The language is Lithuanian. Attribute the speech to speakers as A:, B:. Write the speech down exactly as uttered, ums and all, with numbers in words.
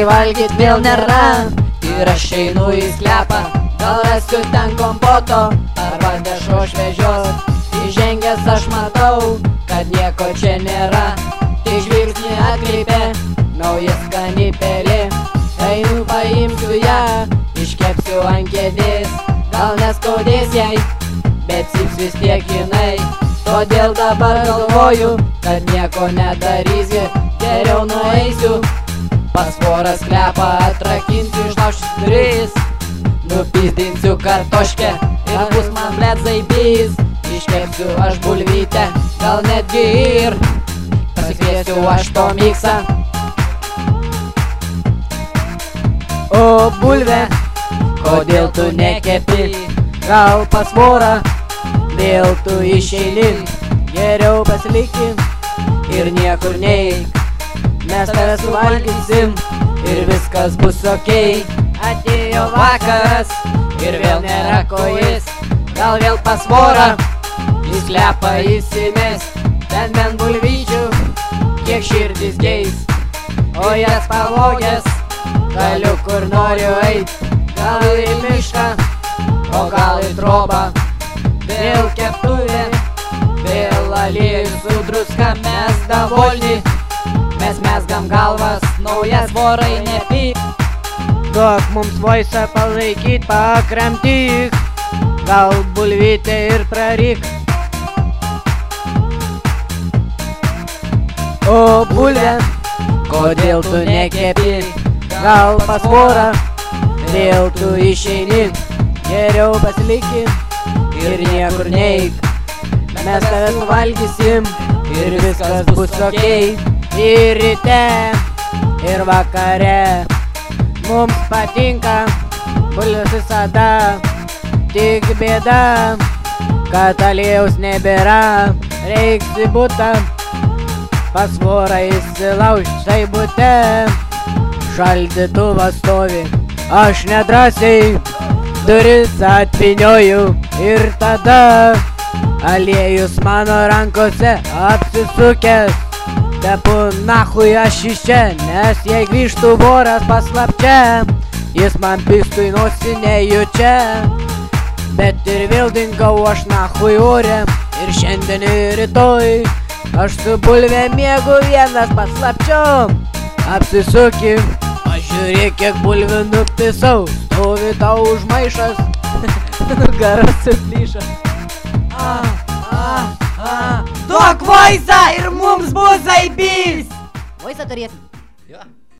A: kai valgyt vėl nėra. Ir aš einu į sklepą, gal rasiu ten kompoto arba dešro šviežios. Įžengęs aš matau, kad nieko čia nėra, tik žvilgsnį atkreipė nauja skani pelė. Einu paimsiu ją, iškepsiu ant kėdės, gal neskaudės jai, bet cyps vis tiek jinai. Todėl dabar galvoju, kad nieko nedarysiu, geriau nueisiu pas vorą sklepą, atrakinsiu, išlaužysiu duris, nupizdinsiu kartoškę ir bus man blet zaibys. Iškepsiu aš bulvytę, gal netgi ir pasikviesiu aš to miksą. O bulvė, kodėl tu nekepi, gal pas vorą vėl tu išeini, geriau pasiliki ir niekur neik. Mes tave suvalgysim ir viskas bus okei. Atėjo vakaras ir vėl nėra ko jis, gal vėl pas vorą į sklepą įsimes. Ten bent bulvyčių, kiek širdis geis, o jas pavogęs galiu kur noriu eit. Gal į mišką, o gal į trobą, vėl keptuvė, vėl aliejus su druska. Mes davolni, mes mesgam galvas, naujas vorai nepyk. Duok mums voisą palaikyt, pakramtyk, gal bulvytę ir praryk. O bulvė, kodėl tu nekepi, gal pas vorą vėl tu išeini, geriau pasiliki ir niekur neik. Mes tave suvalgysim ir viskas bus okei. Ir ryte, ir vakare mums patinka bulvės visada, tik bėda, kad aliejaus nebėra. Reiks į butą pas vorą įsilaužt, štai bute šaldytuvas stovi, aš nedrąsiai duris atpinioju ir tada aliejus mano rankose apsisukęs. Tepu nachui aš iš čia, nes jei grįžtų voras paslapčia, jis man pistų į nosį nejučia. Bet ir vėl dingau aš nachui ore, ir šiandien ir rytoj aš su bulvė miegu vienas paslapčiom. Apsisukim, pažiūrėk kiek bulvių nupisau, stovi tau už maišas, nugaras suplyšo. Ah, ah, ah. Duok voisą ir mums bus zaibys! Voisą turėtum.
B: Jo.